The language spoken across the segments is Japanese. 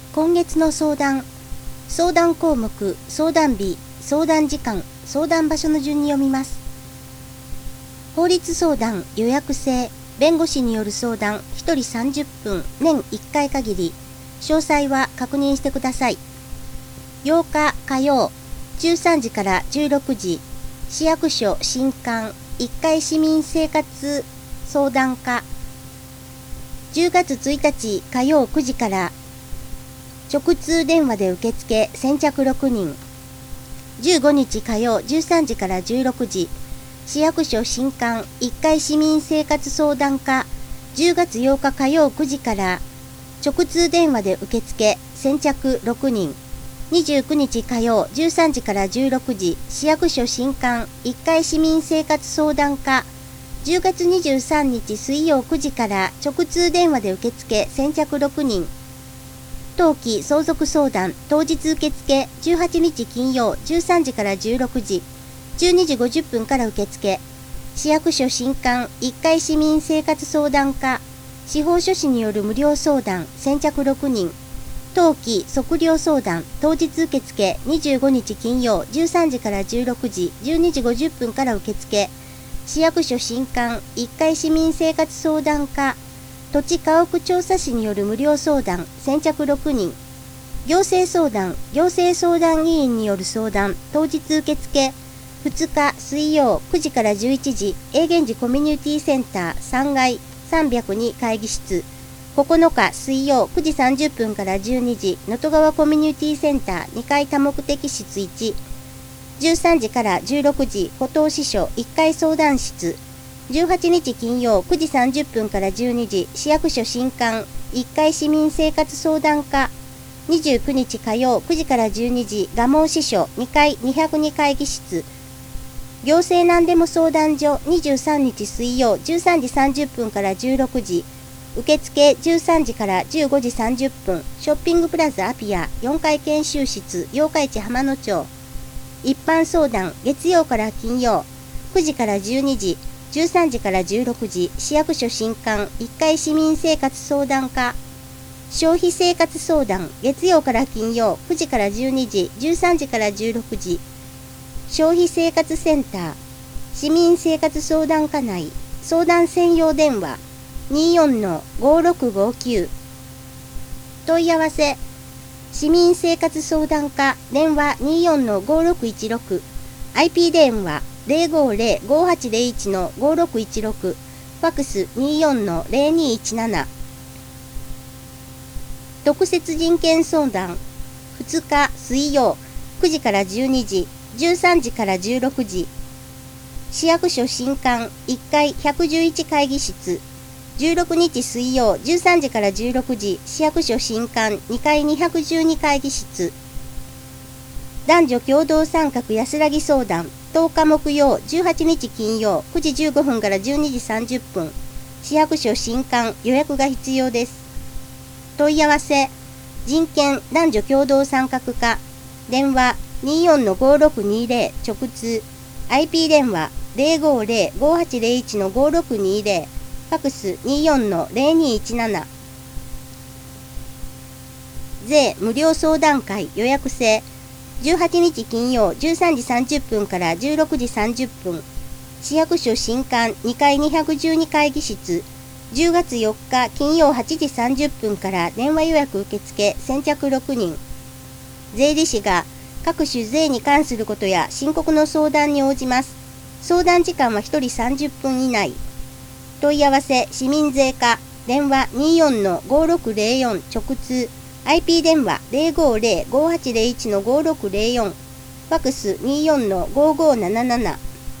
今月の相談、相談項目、相談日、相談時間、相談場所の順に読みます。法律相談予約制、弁護士による相談1人30分、年1回限り、詳細は確認してください。8日火曜、13時から16時、市役所新館1階市民生活相談課。10月1日火曜9時から、直通電話で受付先着6人。15日火曜13時から16時、市役所新館1階市民生活相談課。10月8日火曜9時から、直通電話で受付先着6人。29日火曜13時から16時、市役所新館1階市民生活相談課。10月23日水曜9時から直通電話で受付先着6人。当期相続相談当日受付18日金曜13時から16時、12時50分から受付。市役所新館1階市民生活相談課。司法書士による無料相談先着6人。当期測量相談当日受付25日金曜13時から16時、12時50分から受付。市役所新館1階市民生活相談課。土地家屋調査士による無料相談先着6人。行政相談行政相談委員による相談当日受付2日水曜9時から11時、永源寺コミュニティセンター3階302会議室。9日水曜9時30分から12時、能登川コミュニティセンター2階多目的室1。13時から16時、古東支所1階相談室。18日金曜9時30分から12時、市役所新館1階市民生活相談課。29日火曜9時から12時、蒲生支所2階202会議室。行政何でも相談所23日水曜13時30分から16時、受付13時から15時30分、ショッピングプラザアピア4階研修室八日市浜野町。一般相談月曜から金曜9時から12時、13時から16時、市役所新館1階市民生活相談課。消費生活相談月曜から金曜9時から12時、13時から16時。消費生活センター市民生活相談課内相談専用電話 24-5659。 問い合わせ市民生活相談課電話 24-5616、 IP 電話 050-5801-5616、 ファクス 24-0217。 特設人権相談2日水曜9時から12時、13時から16時、市役所新館1階111会議室。16日水曜13時から16時、市役所新館2階212会議室。男女共同参画安らぎ相談10日木曜18日金曜9時15分から12時30分、市役所新館予約が必要です。問い合わせ人権男女共同参画課電話 24-5620 直通、 IP 電話 050-5801-5620、 ファクス 24-0217。 税無料相談会予約制18日金曜13時30分から16時30分、市役所新館2階212会議室。10月4日金曜8時30分から電話予約受付先着6人。税理士が各種税に関することや申告の相談に応じます。相談時間は1人30分以内。問い合わせ市民税課電話 24-5604 直通、 IP 電話 050-5801-5604、 ファクス 24-5577。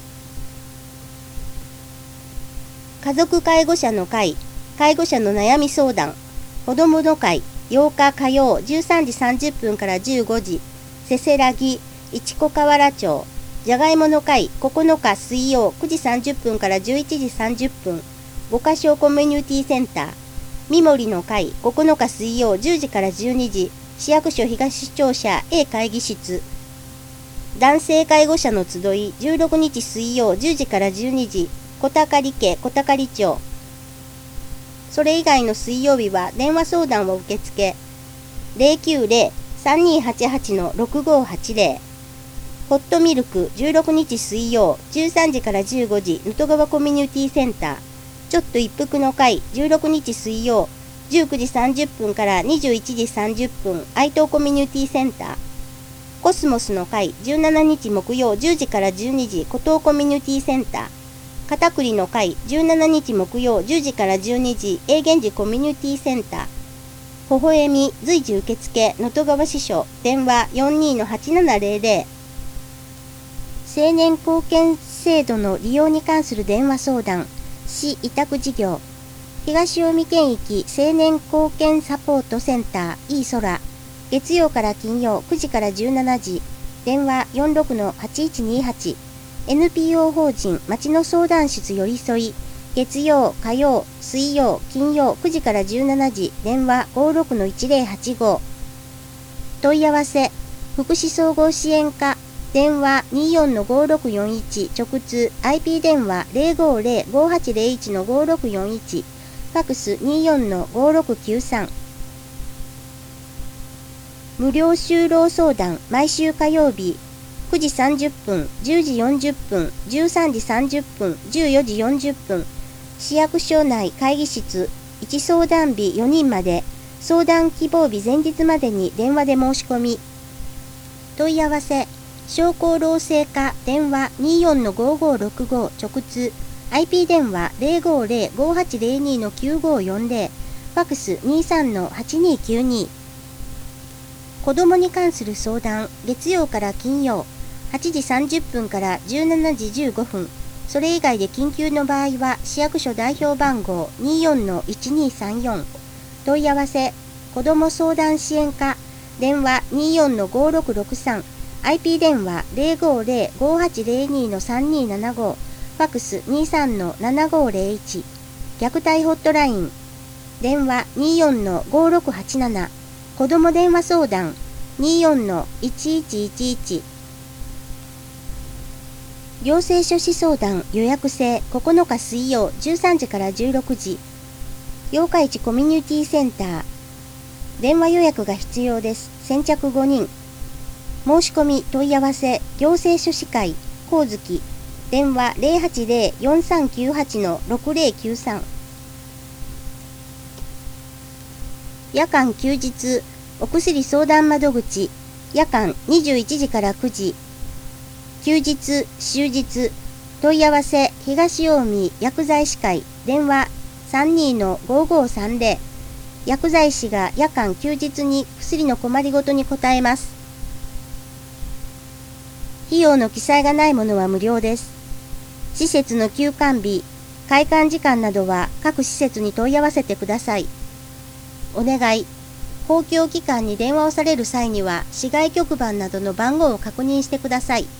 家族介護者の会介護者の悩み相談子どもの会8日火曜13時30分から15時、せせらぎ市子河原町。じゃがいもの会9日水曜9時30分から11時30分、五箇所コミュニティセンター。みもりの会9日水曜10時から12時、市役所東庁舎 A 会議室。男性介護者の集い16日水曜10時から12時、小高里家小高里町。それ以外の水曜日は電話相談を受け付け。 090-3288-6580。ホットミルク16日水曜13時から15時能登川コミュニティセンター。ちょっと一服の会16日水曜19時30分から21時30分愛東コミュニティセンター。コスモスの会17日木曜10時から12時古東コミュニティセンター。片栗の会17日木曜10時から12時永源寺コミュニティセンター。微笑み随時受付能登川支所電話 42-8700。青年貢献制度の利用に関する電話相談。市委託事業。東近江県域青年貢献サポートセンターいい空。月曜から金曜9時から17時。電話 46-8128。NPO 法人町の相談室寄り添い。月曜、火曜、水曜、金曜9時から17時。電話 56-1085。問い合わせ。福祉総合支援課。電話 24-5641 直通 IP 電話 050-5801-5641 ファクス 24-5693。無料就労相談毎週火曜日9時30分10時40分13時30分14時40分市役所内会議室1相談日4人まで。相談希望日前日までに電話で申し込み。問い合わせ商工労政課電話 24-5565 直通 IP 電話 050-5802-9540 ファクス 23-8292。子どもに関する相談月曜から金曜8時30分から17時15分。それ以外で緊急の場合は市役所代表番号 24-1234。問い合わせ子ども相談支援課電話 24-5663。IP 電話 050-5802-3275 ファクス 23-7501。虐待ホットライン電話 24-5687。子ども電話相談 24-1111。行政書士相談予約制9日水曜13時から16時。八日市コミュニティセンター。電話予約が必要です。先着5人。申し込み問い合わせ行政書士会光月電話 080-4398-6093。夜間休日お薬相談窓口夜間21時から9時。休日終日問い合わせ東近江薬剤師会電話 32-5530。薬剤師が夜間休日に薬の困りごとに答えます。費用の記載がないものは無料です。施設の休館日、開館時間などは各施設に問い合わせてください。お願い。公共機関に電話をされる際には市外局番などの番号を確認してください。